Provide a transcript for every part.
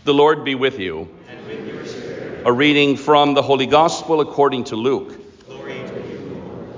The Lord be with you. And with your spirit. A reading from the Holy Gospel according to Luke. Glory to you, Lord.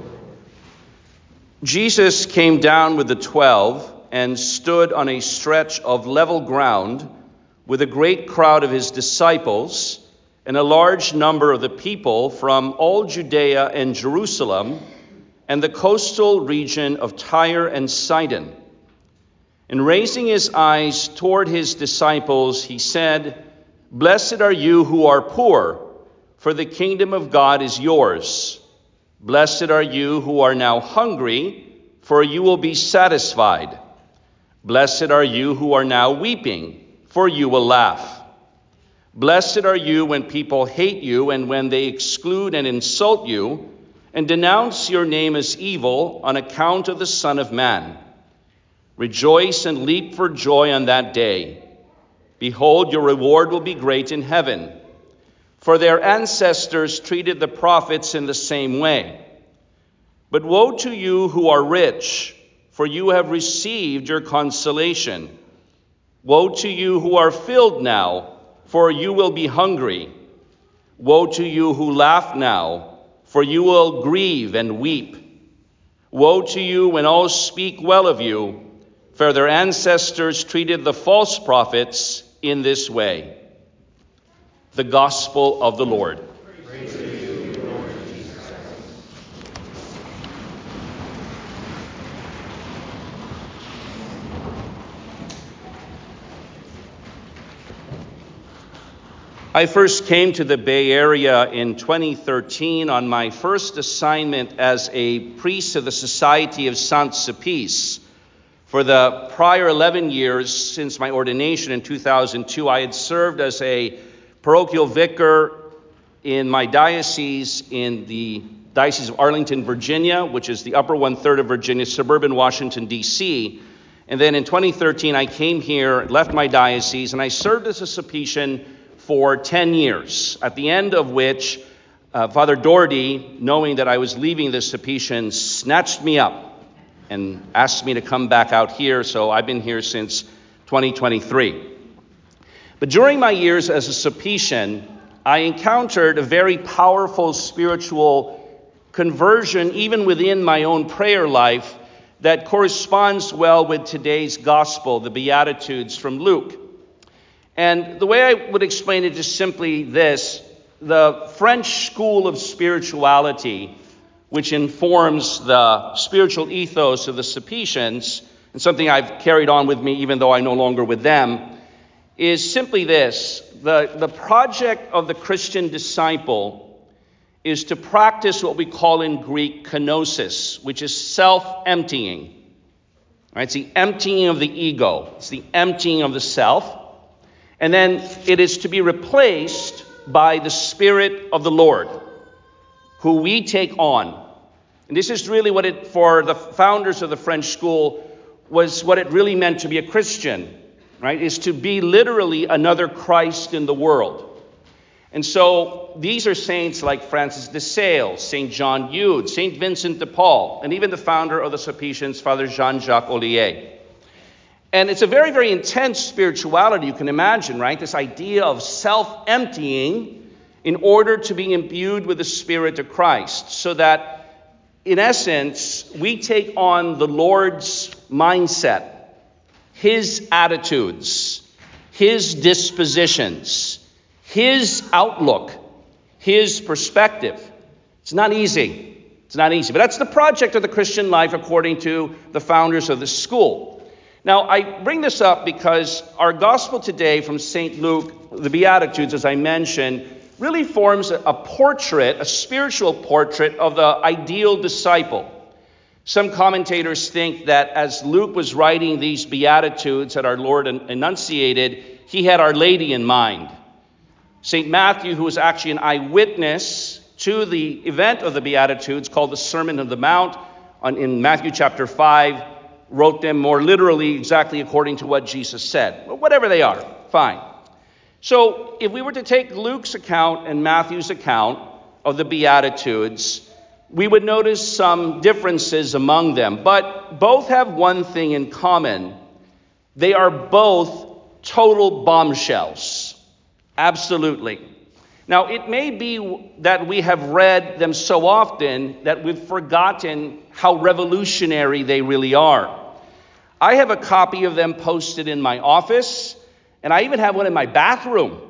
Jesus came down with the 12 and stood on a stretch of level ground with a great crowd of his disciples and a large number of the people from all Judea and Jerusalem and the coastal region of Tyre and Sidon. And raising his eyes toward his disciples, he said, "Blessed are you who are poor, for the kingdom of God is yours. Blessed are you who are now hungry, for you will be satisfied. Blessed are you who are now weeping, for you will laugh. Blessed are you when people hate you and when they exclude and insult you and denounce your name as evil on account of the Son of Man. Rejoice and leap for joy on that day. Behold, your reward will be great in heaven. For their ancestors treated the prophets in the same way. But woe to you who are rich, for you have received your consolation. Woe to you who are filled now, for you will be hungry. Woe to you who laugh now, for you will grieve and weep. Woe to you when all speak well of you, for their ancestors treated the false prophets in this way." The Gospel of the Lord. Praise to you, Lord Jesus. I first came to the Bay Area in 2013 on my first assignment as a priest of the Society of Saint-Sulpice. For the prior 11 years since my ordination in 2002, I had served as a parochial vicar in my diocese in the Diocese of Arlington, Virginia, which is the upper one-third of Virginia, suburban Washington, D.C. And then in 2013, I came here, left my diocese, and I served as a Sulpician for 10 years, at the end of which Father Doherty, knowing that I was leaving the Sulpician, snatched me up and asked me to come back out here, so I've been here since 2023. But during my years as a Sulpician, I encountered a very powerful spiritual conversion, even within my own prayer life, that corresponds well with today's gospel, the Beatitudes from Luke. And the way I would explain it is simply this: the French school of spirituality, which informs the spiritual ethos of the Sulpicians, and something I've carried on with me even though I'm no longer with them, is simply this: the project of the Christian disciple is to practice what we call in Greek kenosis, which is self-emptying. Right? It's the emptying of the ego. It's the emptying of the self. And then it is to be replaced by the Spirit of the Lord, who we take on. And this is really what it, for the founders of the French school, was what it really meant to be a Christian, right? Is to be literally another Christ in the world. And so these are saints like Francis de Sales, St. John Eudes, St. Vincent de Paul, and even the founder of the Sulpicians, Father Jean-Jacques Ollier. And it's a very, very intense spirituality, you can imagine, right? This idea of self-emptying in order to be imbued with the Spirit of Christ, so that, in essence, we take on the Lord's mindset, His attitudes, His dispositions, His outlook, His perspective. It's not easy. It's not easy. But that's the project of the Christian life according to the founders of this school. Now, I bring this up because our gospel today from St. Luke, the Beatitudes, as I mentioned, really forms a portrait, a spiritual portrait of the ideal disciple. Some commentators think that as Luke was writing these Beatitudes that our Lord enunciated, he had Our Lady in mind. St. Matthew, who was actually an eyewitness to the event of the Beatitudes called the Sermon on the Mount, in Matthew chapter 5, wrote them more literally exactly according to what Jesus said. Well, whatever they are, fine. So if we were to take Luke's account and Matthew's account of the Beatitudes, we would notice some differences among them. But both have one thing in common. They are both total bombshells. Absolutely. Now, it may be that we have read them so often that we've forgotten how revolutionary they really are. I have a copy of them posted in my office, and I even have one in my bathroom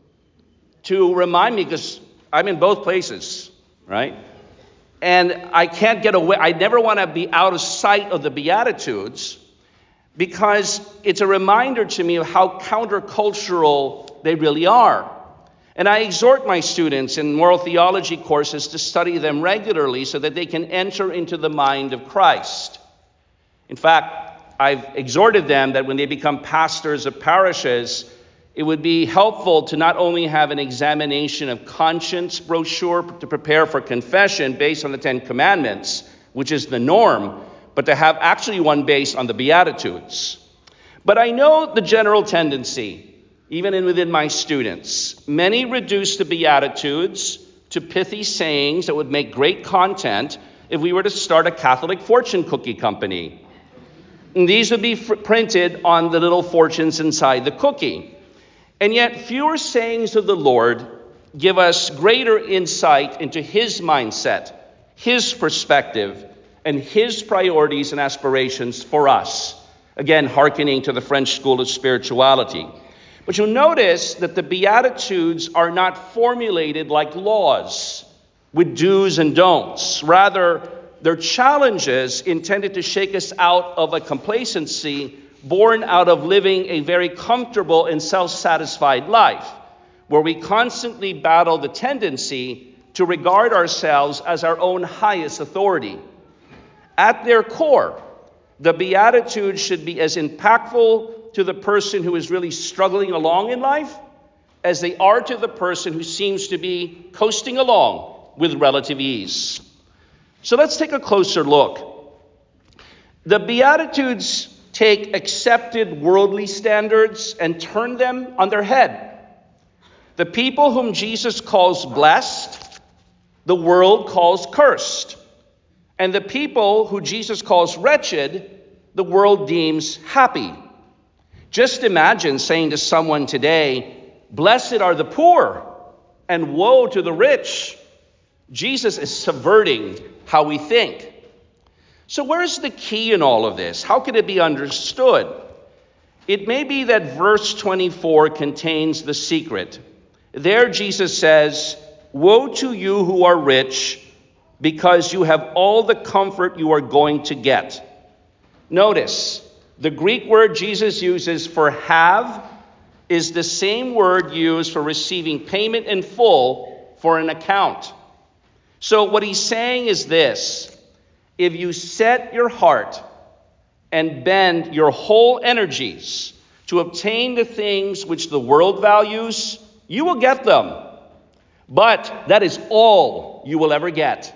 to remind me, because I'm in both places, right? And I can't get away. I never want to be out of sight of the Beatitudes, because it's a reminder to me of how countercultural they really are. And I exhort my students in moral theology courses to study them regularly so that they can enter into the mind of Christ. In fact, I've exhorted them that when they become pastors of parishes, it would be helpful to not only have an examination of conscience brochure to prepare for confession based on the Ten Commandments, which is the norm, but to have actually one based on the Beatitudes. But I know the general tendency, even within my students. Many reduce the Beatitudes to pithy sayings that would make great content if we were to start a Catholic fortune cookie company. And these would be printed on the little fortunes inside the cookie. And yet fewer sayings of the Lord give us greater insight into his mindset, his perspective, and his priorities and aspirations for us. Again, hearkening to the French school of spirituality. But you'll notice that the Beatitudes are not formulated like laws with do's and don'ts. Rather, they're challenges intended to shake us out of a complacency born out of living a very comfortable and self-satisfied life, where we constantly battle the tendency to regard ourselves as our own highest authority. At their core, the Beatitudes should be as impactful to the person who is really struggling along in life as they are to the person who seems to be coasting along with relative ease. So let's take a closer look. The Beatitudes take accepted worldly standards and turn them on their head. The people whom Jesus calls blessed, the world calls cursed. And the people who Jesus calls wretched, the world deems happy. Just imagine saying to someone today, "Blessed are the poor, and woe to the rich." Jesus is subverting how we think. So where's the key in all of this? How can it be understood? It may be that verse 24 contains the secret. There Jesus says, "Woe to you who are rich, because you have all the comfort you are going to get." Notice, the Greek word Jesus uses for have is the same word used for receiving payment in full for an account. So what he's saying is this: if you set your heart and bend your whole energies to obtain the things which the world values, you will get them. But that is all you will ever get.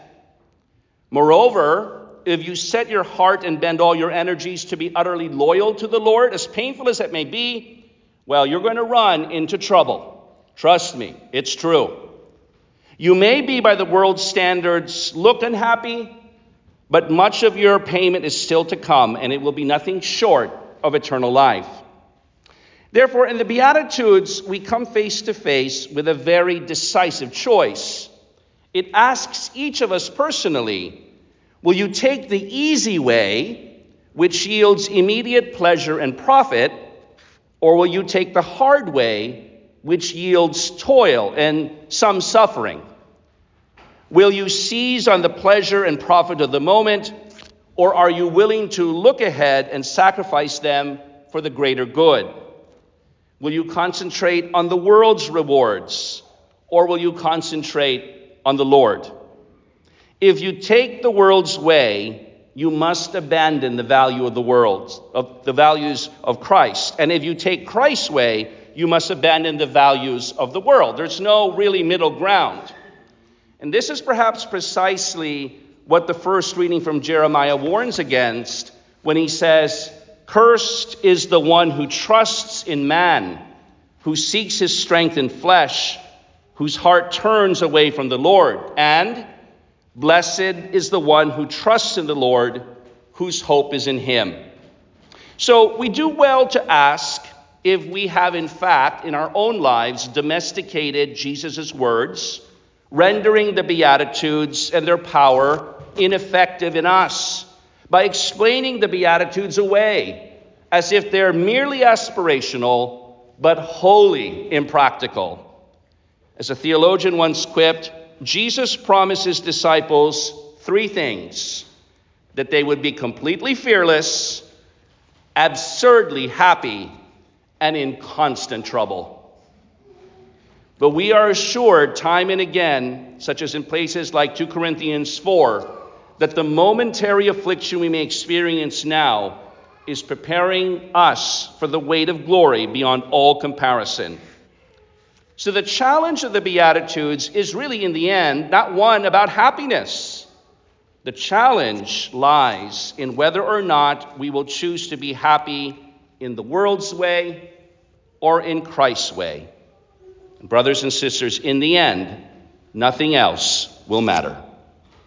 Moreover, if you set your heart and bend all your energies to be utterly loyal to the Lord, as painful as that may be, well, you're going to run into trouble. Trust me, it's true. You may be, by the world's standards, look unhappy, but much of your payment is still to come, and it will be nothing short of eternal life. Therefore, in the Beatitudes, we come face to face with a very decisive choice. It asks each of us personally, will you take the easy way, which yields immediate pleasure and profit, or will you take the hard way, which yields toil and some suffering? Will you seize on the pleasure and profit of the moment, or are you willing to look ahead and sacrifice them for the greater good? Will you concentrate on the world's rewards, or will you concentrate on the Lord? If you take the world's way, you must abandon the value of the world, of the values of Christ. And if you take Christ's way, you must abandon the values of the world. There's no really middle ground. And this is perhaps precisely what the first reading from Jeremiah warns against when he says, "Cursed is the one who trusts in man, who seeks his strength in flesh, whose heart turns away from the Lord. And blessed is the one who trusts in the Lord, whose hope is in him." So we do well to ask, if we have in fact in our own lives domesticated Jesus' words, rendering the Beatitudes and their power ineffective in us by explaining the Beatitudes away as if they're merely aspirational but wholly impractical. As a theologian once quipped, Jesus promised his disciples three things: that they would be completely fearless, absurdly happy, and in constant trouble. But we are assured time and again, such as in places like 2 Corinthians 4, that the momentary affliction we may experience now is preparing us for the weight of glory beyond all comparison. So the challenge of the Beatitudes is really, in the end, not one about happiness. The challenge lies in whether or not we will choose to be happy in the world's way or in Christ's way. Brothers and sisters, in the end, nothing else will matter.